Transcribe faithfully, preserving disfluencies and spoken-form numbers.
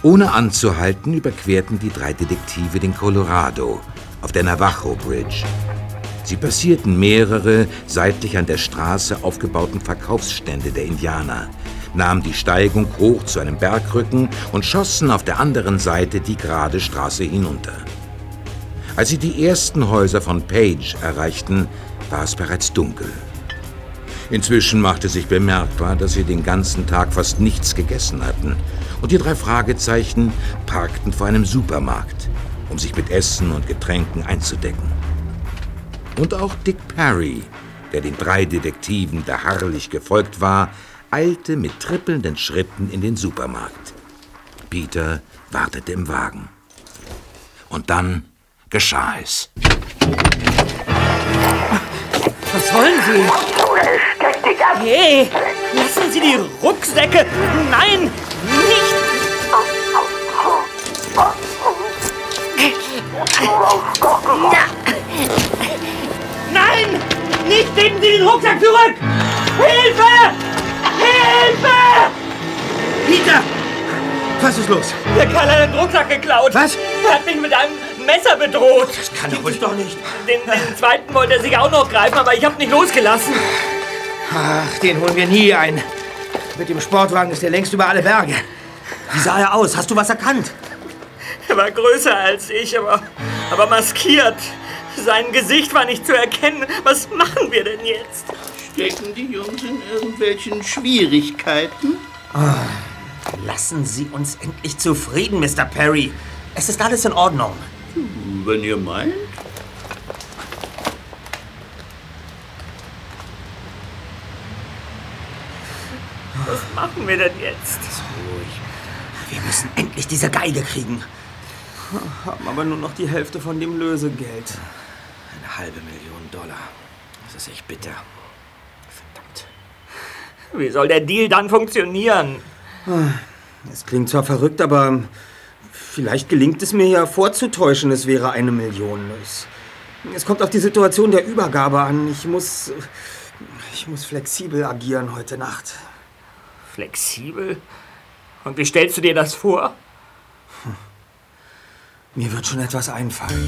Ohne anzuhalten, überquerten die drei Detektive den Colorado auf der Navajo Bridge. Sie passierten mehrere seitlich an der Straße aufgebauten Verkaufsstände der Indianer, nahmen die Steigung hoch zu einem Bergrücken und schossen auf der anderen Seite die gerade Straße hinunter. Als sie die ersten Häuser von Page erreichten, war es bereits dunkel. Inzwischen machte sich bemerkbar, dass sie den ganzen Tag fast nichts gegessen hatten, und die drei Fragezeichen parkten vor einem Supermarkt, um sich mit Essen und Getränken einzudecken. Und auch Dick Perry, der den drei Detektiven beharrlich gefolgt war, eilte mit trippelnden Schritten in den Supermarkt. Peter wartete im Wagen. Und dann geschah es. Was wollen Sie? Hey, lassen Sie die Rucksäcke! Nein, nicht! Nein! Nicht geben Sie den Rucksack zurück! Hilfe! Hilfe! Peter! Was ist los? Der Kerl hat den Rucksack geklaut. Was? Er hat mich mit einem Messer bedroht. Das kann er wohl doch nicht. Den, den zweiten wollte er sich auch noch greifen, aber ich habe nicht losgelassen. Ach, den holen wir nie ein. Mit dem Sportwagen ist er längst über alle Berge. Wie sah er aus? Hast du was erkannt? Er war größer als ich, aber, aber maskiert. Sein Gesicht war nicht zu erkennen. Was machen wir denn jetzt? Stecken die Jungs in irgendwelchen Schwierigkeiten? Oh, lassen Sie uns endlich zufrieden, Mister Perry. Es ist alles in Ordnung. Wenn ihr meint. Was machen wir denn jetzt? Ruhig. Wir müssen endlich diese Geige kriegen. Haben aber nur noch die Hälfte von dem Lösegeld. Eine halbe Million Dollar. Das ist echt bitter. Verdammt. Wie soll der Deal dann funktionieren? Es klingt zwar verrückt, aber vielleicht gelingt es mir ja vorzutäuschen, es wäre eine Million. Es, es kommt auf die Situation der Übergabe an. Ich muss, ich muss flexibel agieren heute Nacht. Flexibel? Und wie stellst du dir das vor? Hm. Mir wird schon etwas einfallen.